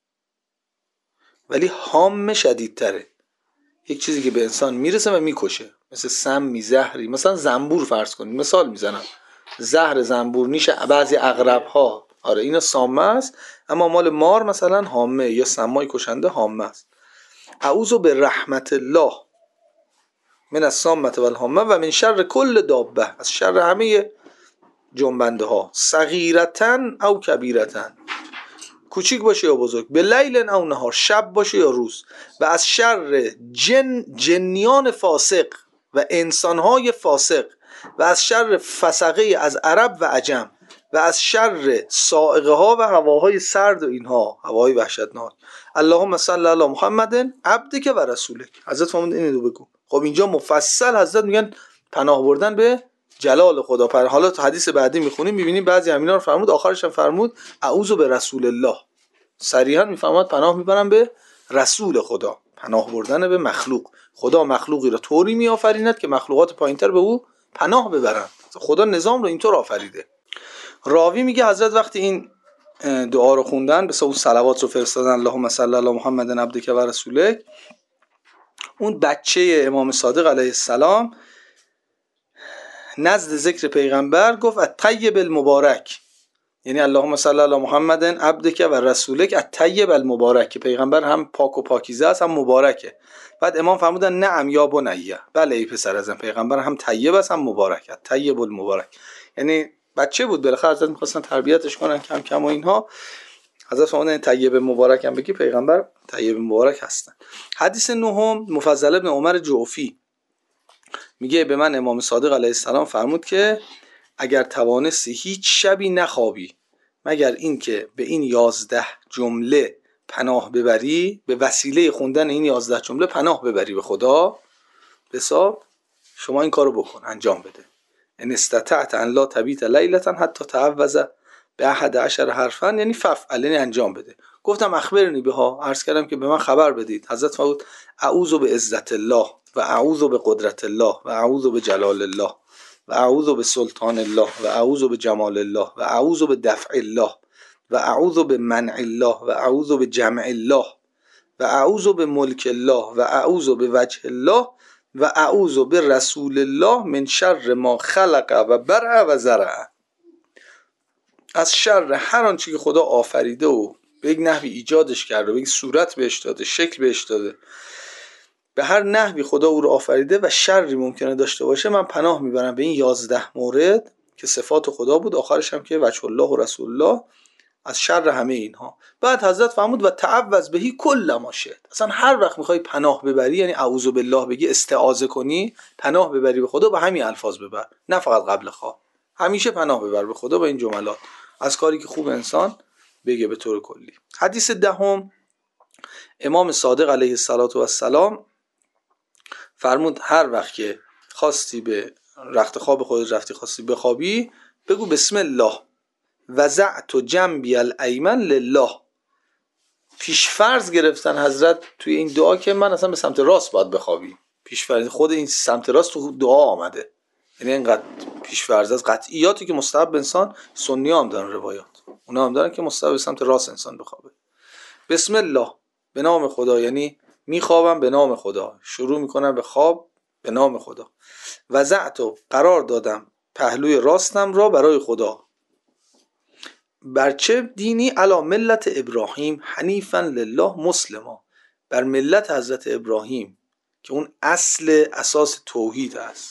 ولی هامه شدیدتره، یک چیزی که به انسان میرسه و میکشه، مثل سمی، زهری، مثلا زنبور فرض کنید، مثال میزنم، زهر زنبور، نیش بعضی عقرب ها، آره اینا سامه است، اما مال مار مثلا هامه یا سمای کشنده هامه است. اعوذ برحمت الله من الصامه و الهامه و من شر کل دابه، از شر همه جنبنده ها، صغیرتن او کبیرتن، کوچیک باشه یا بزرگ، به لیل او نهار، شب باشه یا روز، و از شر جنیان فاسق و انسانهای فاسق، و از شر فسقه از عرب و عجم، و از شر صاعقه ها و هواهای سرد و اینها، هواهای وحشتناک. اللهم صل علی محمد عبدک و رسولک. حضرت فرمود اینو بگو. خب اینجا مفصل حضرت میگن پناه بردن به جلال خدا. حالا تو حدیث بعدی میخونیم میبینیم بعضی همینا رو فرمود، آخرش هم فرمود اعوذ برسول الله. صریحا میفهمد پناه میبرن به رسول خدا، پناه بردن به مخلوق. خدا مخلوقی رو طوری میآفریند که مخلوقات پایینتر به او پناه ببرن. خدا نظام رو اینطور آفریده. راوی میگه حضرت وقتی این دعا رو خوندن، به اون صلوات رو فرستادن، اللهم صل علی محمد عبدک و رسولک، اون بچه امام صادق علیه السلام نزد ذکر پیغمبر گفت الطیب المبارک، یعنی اللهم صل علی محمد عبدک و رسولک الطیب المبارک، که پیغمبر هم پاک و پاکیزه است هم مبارکه. بعد امام فرمودن نعم یا بنیه، بله ای پسر ازم، پیغمبر هم طیب است هم مبارک، الطیب المبارک. یعنی بچه بود بالاخره حضرت می‌خواستن تربیتش کنن کم کم و اینها. حضرت فرمودن طیب مبارک هم بگی، پیغمبر طیب مبارک هستن. حدیث نهم، مفضل ابن عمر جعفی میگه به من امام صادق علیه السلام فرمود که اگر توانستی هیچ شبی نخوابی مگر این که به این 11 جمله پناه ببری، به وسیله خوندن این 11 جمله پناه ببری به خدا، حساب شما این کارو بکن، انجام بده. ان استطعت ان لا تبیت لیلة حتی تعوذ به 11 حرفا، یعنی فعل، یعنی انجام بده. گفتم اخبرنی بها، عرض کردم که به من خبر بدید. حضرت فرمود اعوذ بعزت الله و اعوذ بقدرت الله و اعوذ بجلال الله و اعوذ بسلطان الله و اعوذ بجمال الله و اعوذ بدفع الله و اعوذ بمنع الله و اعوذ بجمع الله و اعوذ بملک الله و اعوذ بوجه الله و اعوذ برسول الله من شر ما خلق و برع و زرع. از شر هر آنچه که خدا آفریده و به یک نحوی ایجادش کرده، به یک صورت بهش داده، شکل بهش داده، به هر نحوی خدا او رو آفریده و شری ممکنه داشته باشه، من پناه میبرم به این 11 مورد که صفات خدا بود، آخرش هم که وجه الله و رسول الله، از شر همه اینها. بعد حضرت فرمود و تعوذ بهی کل ما شئت. اصلا هر وقت میخوای پناه ببری، یعنی اعوذ بالله بگی، استعاذه کنی، پناه ببری به خدا، با همین الفاظ ببر، نه فقط قبل خواب، همیشه پناه ببر به خدا با این جملات از کاری که خوب انسان بگه به طور کلی. حدیث دهم، امام صادق علیه السلام فرمود هر وقت که خواستی به رخت خواب خودت رفتی، خواستی بخوابی، بگو بسم الله وضعت جنبی الایمن لله. پیش فرض گرفتن حضرت توی این دعا که من اصلا به سمت راست باید بخوابی. پیش فرض خود این سمت راست تو دعا آمده، یعنی اینقدر پیش فرض از قطعیاتی که مستحب انسان، سنی هم دارن روایات، اونا هم دارن که مستحب به سمت راست انسان بخوابه. بسم الله، به نام خدا، یعنی میخوابم به نام خدا، شروع میکنم به خواب به نام خدا. وضعتو، قرار دادم پهلوی راستم را برای خدا، بر چه دینی؟ علی ملت ابراهیم حنیفا لله مسلما، بر ملت حضرت ابراهیم که اون اصل اساس توحید است.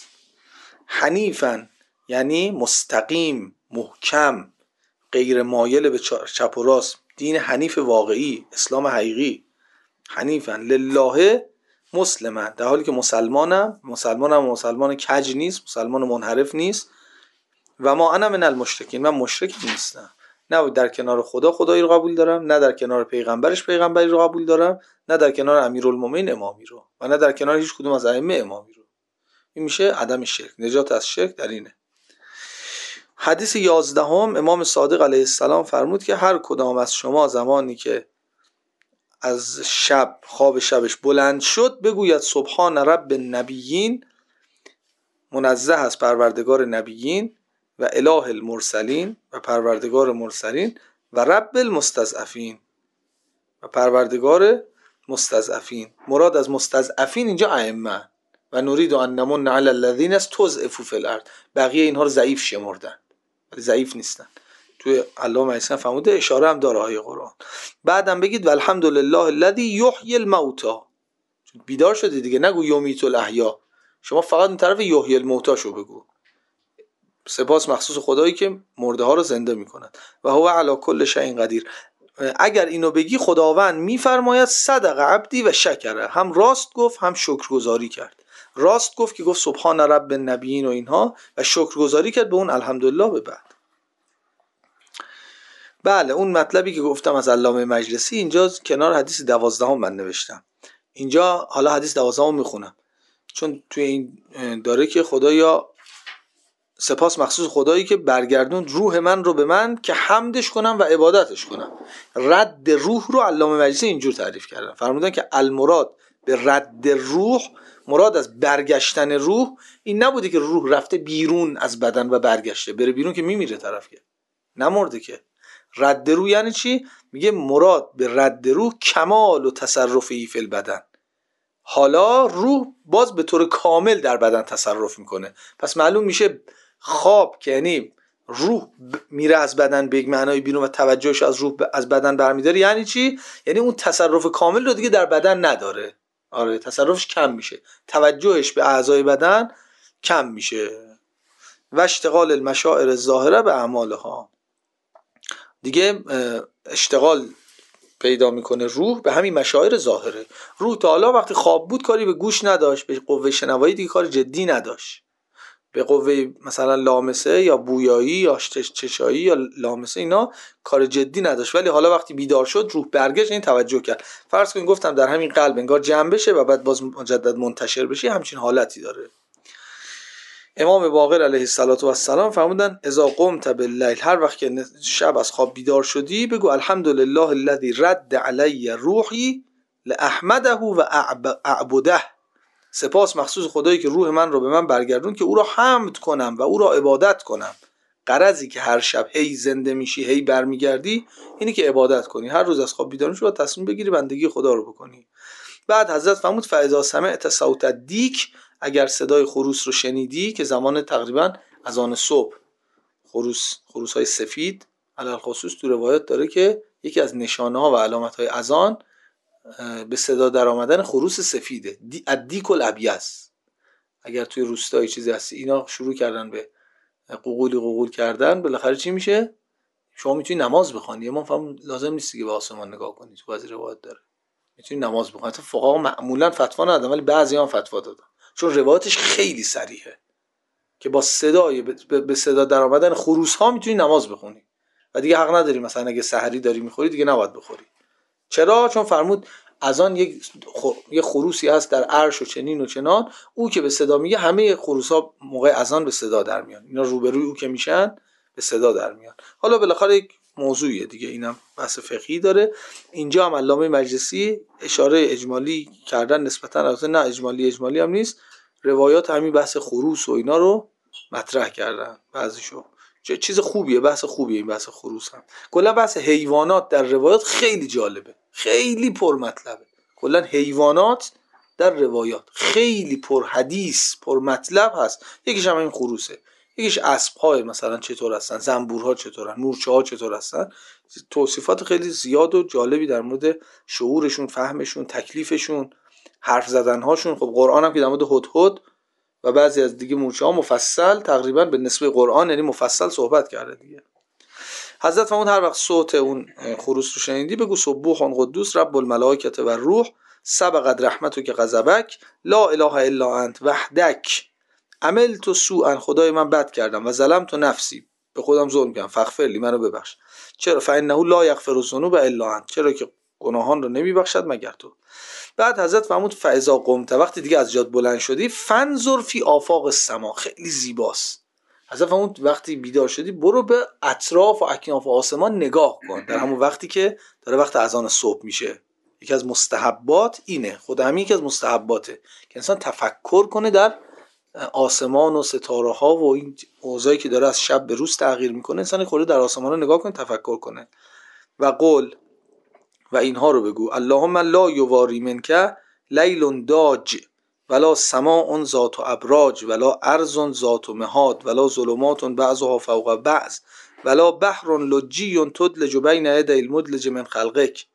حنیفا یعنی مستقیم، محکم، غیر مایل به چپ و راست، دین حنیف واقعی، اسلام حقیقی. حنیفا لله مسلما، در حالی که مسلمان کج نیست، مسلمان منحرف نیست. و ما انا من المشرکین، من مشرک نیستم، نه در کنار خدا خدایی رو قبول دارم، نه در کنار پیغمبرش پیغمبری رو قبول دارم، نه در کنار امیرالمومنین امامی رو، و نه در کنار هیچ کدوم از ائمه امامی رو. این میشه عدم شرک، نجات از شرک در اینه. حدیث 11، امام صادق علیه السلام فرمود که هر کدام از شما زمانی که از شب، خواب شبش بلند شد، بگوید سبحان رب النبیین، منزه از پروردگار نبیین، و اله المرسلین، و پروردگار مرسلین، و رب المستضعفین، و پروردگار مستضعفین. مراد از مستضعفین اینجا ائمه، و نرید ان نمن علی الذین استضعفوا فی الارض، بقیه اینها رو ضعیف شمردن ولی ضعیف نیستن. توی علامه عیسی فرموده، اشاره هم داره آیه قرآن. بعدم بگید والحمدلله الذی یحیی الموتی، بیدار شدی دیگه، نگو یمیت الاحیا، شما فقط این طرف یحیی الموتی شو بگو، سپاس مخصوص خدایی که مرده ها رو زنده میکند. و هو علی کل شیء قدیر. اگر اینو بگی خداوند میفرماید صدق عبدی و شکره، هم راست گفت هم شکرگزاری کرد. راست گفت که گفت سبحان رب النبیین و اینها، و شکرگزاری کرد به اون الحمدلله به بعد. بله، اون مطلبی که گفتم از علامه مجلسی اینجا کنار حدیث 12 من نوشتم. اینجا حالا حدیث 12 میخونم، چون توی این داره که خدایا سپاس مخصوص خدایی که برگردون روح من رو به من که حمدش کنم و عبادتش کنم. رد روح رو علامه مجلسی اینجور تعریف کردن، فرمودن که المراد به رد روح، مراد از برگشتن روح این نبوده که روح رفته بیرون از بدن و برگشته، بره بیرون که میمیره طرف، که نمرده که. رد روح یعنی چی؟ میگه مراد به رد روح کمال و تصرفی فی البدن، حالا روح باز به طور کامل در بدن تصرف میکنه. پس معلوم میشه خواب که یعنی روح میره از بدن به یک معنای بیرون و توجهش از روح از بدن برمیداره. یعنی چی؟ یعنی اون تصرف کامل رو دیگه در بدن نداره. آره، تصرفش کم میشه، توجهش به اعضای بدن کم میشه. و اشتغال المشاعر الظاهره به اعمالها، دیگه اشتغال پیدا میکنه روح به همین مشاعر ظاهره. روح تا حالا وقتی خواب بود کاری به گوش نداشت، به قوه شنوایی دیگه کار جدی نداشت، به قوه مثلا لامسه یا بویایی یا چشایی یا لامسه اینا کار جدی نداشت. ولی حالا وقتی بیدار شد روح برگشت، این توجه کرد. فرض کنید گفتم در همین قلب انگار جمع بشه و بعد باز مجدد منتشر بشه، همچین حالتی داره. امام باقر علیه السلام فرمودن اذا قمت باللیل، هر وقت که شب از خواب بیدار شدی بگو الحمدلله الذی رد علی روحی لاحمده و اعبده، سپاس مخصوص خدایی که روح من رو به من برگردون که او را حمد کنم و او را عبادت کنم. غرضی که هر شب هی زنده میشی، هی برمیگردی، اینی که عبادت کنی. هر روز از خواب بیدار میشی و تصمیم بگیری بندگی خدا رو بکنی. بعد حضرت فرمود فاذا سمعت صوت الدیک، اگر صدای خروس رو شنیدی، که زمان تقریبا اذان صبح، خروس های سفید علل خصوص تو روایت داره که یکی از نشانه ها و علامت های اذان به صدا در آمدن خروس سفیده، الدیک الابیض. اگر توی روستایی چیزی هستی اینا شروع کردن به قوقول کردن، بالاخره چی میشه؟ شما میتونی نماز بخوانی. ما فهم لازم نیست که به آسمان نگاه کنی، تو بعضی روایت داره میتونی نماز بخونی. حتی فقها معمولا فتوا ندادن ولی بعضی‌ها فتوا دادن، چون روایتش خیلی صریحه که با صدای به صدا در آمدن خروس ها میتونی نماز بخونی و دیگه حق نداری مثلا اگه سحری داری میخوری دیگه نباید بخوری. چرا؟ چون فرمود از آن یک خروسی هست در عرش و چنین و چنان، او که به صدا میگه همه خروس ها موقع اذان به صدا در میان، اینا روبروی او که میشن به صدا در میان. حالا بالاخره یک موضوعیه دیگه، اینم بحث فقهی داره. اینجا هم علامه مجلسی اشاره اجمالی کردن نسبتا، البته نه اجمالی هم نیست، روایات همین بحث خروس و اینا رو مطرح کردن بعضیشو. چیز خوبیه، بحث خوبیه این بحث خروس هم. کلا بحث حیوانات در روایات خیلی جالبه، خیلی پرمطلبه. کلا حیوانات در روایات خیلی پرحدیث پرمطلب هست. یکیش هم این خروسه، یکیش اسب‌ها مثلا چطور هستن، زنبورها چطورن، مورچه‌ها چطور هستن. توصیفات خیلی زیاد و جالبی در مورد شعورشون، فهمشون، تکلیفشون، حرف زدن‌هاشون. خب قرآن هم که در مورد هدهد و بعضی از دیگه مورچه‌ها مفصل تقریبا به نسبه قرآن یعنی مفصل صحبت کرده دیگه. حضرت فرمود هر وقت صوت اون خروس رو شنیدی بگو سبوح قدوس رب الملائکه و روح سبقت رحمتک غضبک لا اله الا انت وحدک عملت سوءا، خدای من بد کردم، و ظلمت نفسی، به خودم ظلم کردم، فاغفر لی، منو ببخش. چرا؟ فانه لا یغفر الذنوب الا انت، چرا که گناهان رو نمیبخشد مگر تو. بعد حضرت فرمود فاذا قمت، وقتی دیگه از جات بلند شدی، فانظر فی آفاق السما، خیلی زیباست. حضرت فرمود وقتی بیدار شدی برو به اطراف و اکناف آسمان نگاه کن، در همون وقتی که داره وقت اذان صبح میشه. یکی از مستحبات اینه، خود همین یکی از مستحباته که انسان تفکر کنه در آسمان و ستاره ها و این اوضاعی که داره از شب به روز تغییر میکنه. انسان خود در آسمان رو نگاه کنه، تفکر کنه. و قول و اینها رو بگو اللهم لا یواری منک لیل داج ولا سماء ذات ابراج ولا ارض ذات مهاد ولا ظلمات بعضها فوق بعض ولا بحر لجی تدلج بین یدی المدلج من خلقک.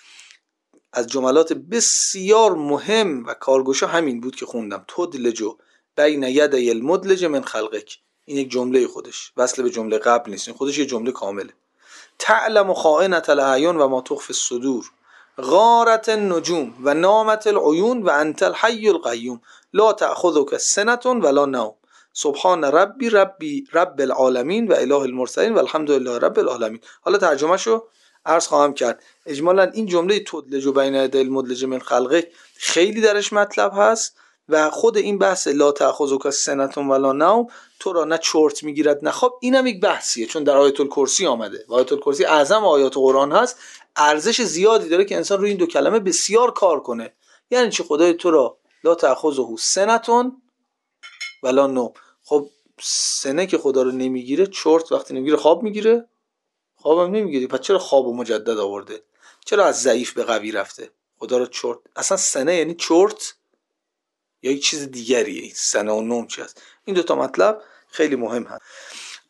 از جملات بسیار مهم و کارگوشا همین بود که خوندم، تدلج بین یدی المدلج من خلقک. این یک جمله خودش، وصل به جمله قبل نیست، این خودش یه جمله کامله. تعلم خائنة الاعین و ما تخفی الصدور غارت النجوم و نامت العیون و انت الحی القیوم لا تأخذک سنة ولا نوم سبحان ربی رب العالمین و اله المرسلین و الحمد لله رب العالمین. حالا ترجمه شو عرض خواهم کرد. اجمالا این جمله تدلج بین یدی المدلج من خلقه خیلی درش مطلب هست و خود این بحث لا تأخذک سنة ولا نوم، تو را نه چرت میگیرد نه خواب، اینم یک بحثیه چون در آیت الکرسی آمده و آیت الکرسی اعظم آیات قرآن هست. ارزش زیادی داره که انسان روی این دو کلمه بسیار کار کنه. یعنی چی؟ خدای تو را لا تأخذه سنة ولا نوم. خب سنه که خدا رو نمیگیره، چرت وقتی نمیگیره خواب میگیره؟ خوابم نمیگیره، پس چرا خوابو مجدد آورده؟ چرا از ضعیف به قوی رفته؟ خدا رو چرت، اصلا سنه یعنی چرت یا یک چیز دیگریه؟ سنه و نوم چی هست؟ این دوتا مطلب خیلی مهم هست.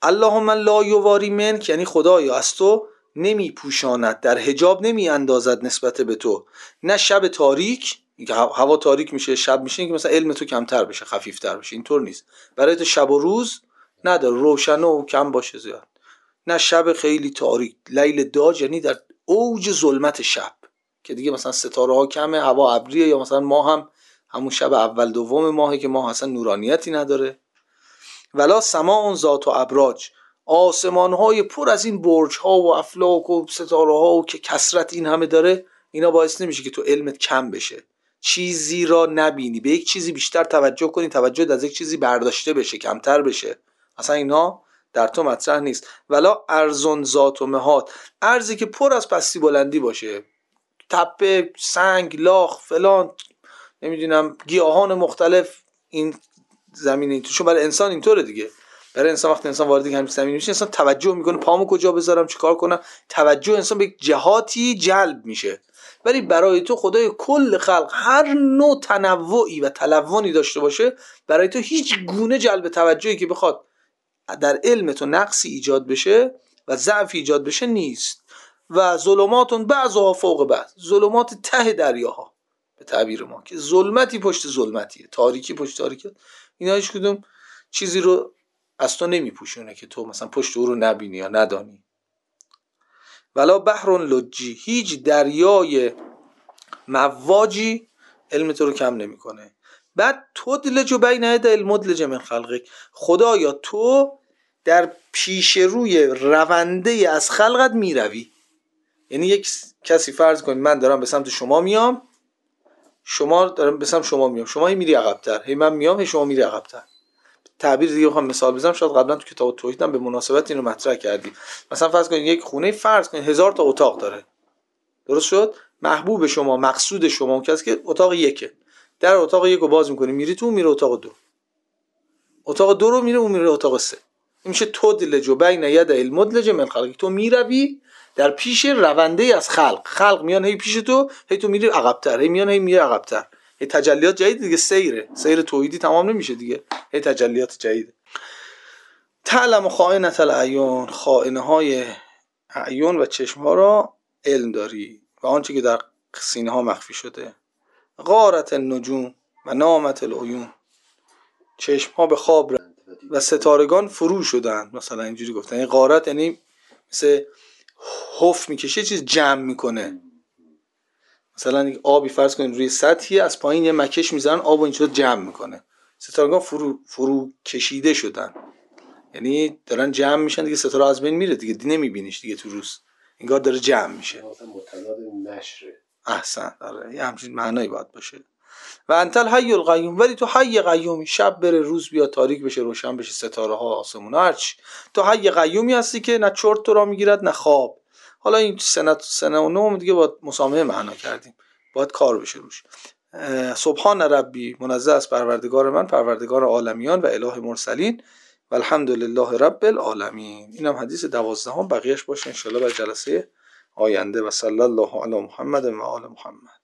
اللهم لا یواری منک یعنی خدایا از تو نمی پوشاند، در حجاب نمی اندازد نسبت به تو، نه شب تاریک، اینکه هوا تاریک میشه شب میشه، اینکه مثلا علم تو کمتر بشه خفیفتر بشه، اینطور نیست. برای تو شب و روز نداره، روشن و کم باشه زیاد، نه شب خیلی تاریک، لیل داج یعنی در اوج ظلمت شب که دیگه مثلا ستاره ها کمه، هوا ابریه، یا مثلا ماه هم همون شب اول دوم ماهه که ماه اصلا نورانیتی نداره. ولا سماع ذات و ابراج، آسمان های پر از این برج ها و افلاک و ستاره ها و که کثرت این همه داره، اینا باعث نمیشه که تو علمت کم بشه، چیزی را نبینی، به یک چیزی بیشتر توجه کنی، توجه از یک چیزی برداشته بشه، کمتر بشه، اصلا اینا در تو مطرح نیست. ولا ارزون ذات و مهات، ارزی که پر از پستی بلندی باشه، تپه، سنگ، لاخ، فلان، نمیدونم گیاهان مختلف، این زمینه تو، چون برای انسان اینطوره دیگه، برای انسان وقتی انسان وارد همین زمین میشه انسان توجه میکنه پامو کجا بذارم چیکار کنم، توجه انسان به جهاتی جلب میشه. ولی برای تو خدای کل خلق هر نوع تنوعی و تلونی داشته باشه، برای تو هیچ گونه جلب توجهی که بخواد در علم تو نقصی ایجاد بشه و ضعفی ایجاد بشه نیست. و ظلماتون بعضها فوق بعض، ظلمات ته دریاها به تعبیر ما، که ظلمتی پشت ظلمتیه، تاریکی پشت تاریکی، اینا هیچ کدوم چیزی رو از تو نمیپوشونه که تو مثلا پشت او رو نبینی یا ندانی. ولا بحر لجی، هیچ دریای مواجی علم تو رو کم نمیکنه. بعد تدلج بین یدی المدلج من خلقک، خدایا تو در پیش روی رونده از خلقت میروی. یعنی یک کسی فرض کنید من دارم به سمت شما میام، شما دارم به سمت شما میام، شما هی میری عقب‌تر، هی من میام هی شما میری عقب‌تر. تعبیر دیگه بخوام مثال بزنم، شاید قبلا تو کتاب توحید هم به مناسبت اینو مطرح کردیم. مثلا فرض کنید یک خونه فرض کنید 1000 تا اتاق داره، درست شد؟ محبوب شما، مقصود شما اون کسی که اتاق یکه، در اتاق یک رو باز می‌کنی میری تو، میره اتاق دو، اتاق دو رو میره اون، میره اتاق سه. این میشه تدلج بین یدی المدلج من خلق، تو میروی در پیش رونده از خلق میان هی پیش تو، هی تو میری عقب‌تر، هی میان هی میری عقب‌تر، هی تجلیات جدید دیگه، سیر توحیدی تمام نمیشه دیگه، هی تجلیات جدید. تعلم خائنة الاعیون، خائنه های اعیون و چشم ها را علم داری و آنچه که در سینه ها مخفی شده. غارت النجوم و نامت العیون، چشم ها به خواب و ستارگان فرو شدند، مثلا اینجوری گفتن. این غارت یعنی مثل حف میکشه، چیز جمع میکنه، مثلا آبی فرض کنید روی سطحی، از پایین یه مکش میزنن آب و اینجوری جمع میکنه، ستارگان فرو کشیده شدن، یعنی دارن جمع میشن دیگه، ستاره از بین میره دیگه، نمیبینیش دیگه تو روز، انگار داره جمع میشه، مثلا متضاد نشره. احسن، آره یه همچین معنایی باید باشه. و انت الحی القیوم، ولی تو حی قیومی، شب بره روز بیا تاریک بشه روشن بشه، ستاره ها آسمون هرچی، تو حی قیومی هستی که نه چرت تو را میگیرد نه خواب. حالا این سنه و نوم دیگه باید مسامحه معنا کردیم، باید کار بشه روش. سبحان ربی، منزه از پروردگار من، پروردگار عالمیان و اله مرسلین، و الحمدلله رب العالمین. اینم حدیث 12، بقیهش باشه ان شاء الله بر جلسه آینده. و صلی الله علی محمد و آل محمد.